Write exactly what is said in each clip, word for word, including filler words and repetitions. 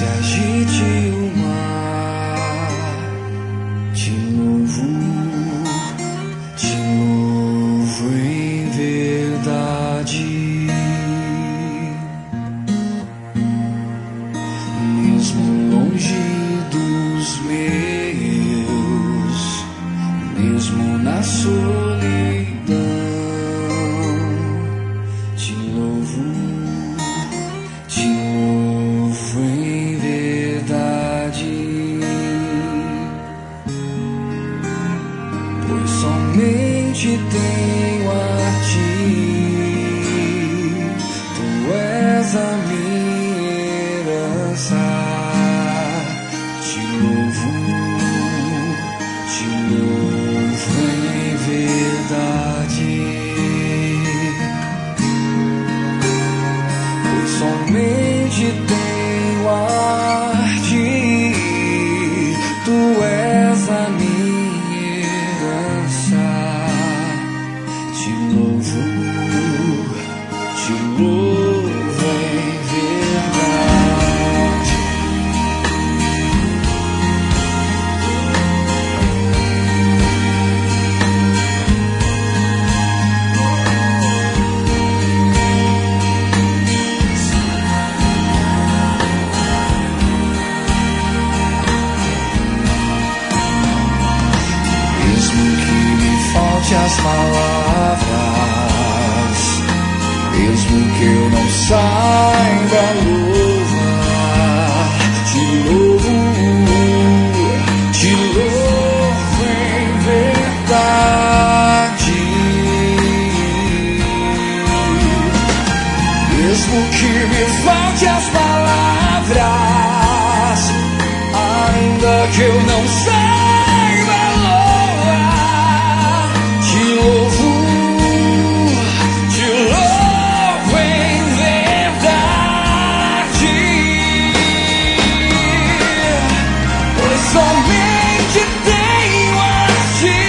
se agite o mar. Te louvo, te louvo em verdade. Mesmo longe dos meus, mesmo na solidão, te louvo, te louvo em verdade, pois somente tenho a ti, tu és a minha herança. Te louvo, te louvo em verdade, pois somente tenho a ti, tu és a minha herança. Te louvo, te louvo em verdade. Mesmo que me falte as palavras, mesmo que eu não saiba louvar, te louvo, te louvo em verdade. Mesmo que me falte as palavras, ainda que eu não saiba louvar, te louvo, te louvo em verdade, pois somente tenho a ti,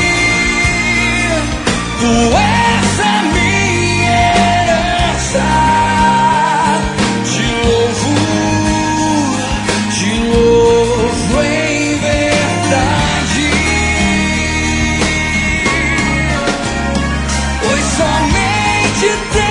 tu és a minha herança. Te louvo, te louvo em verdade, pois somente tenho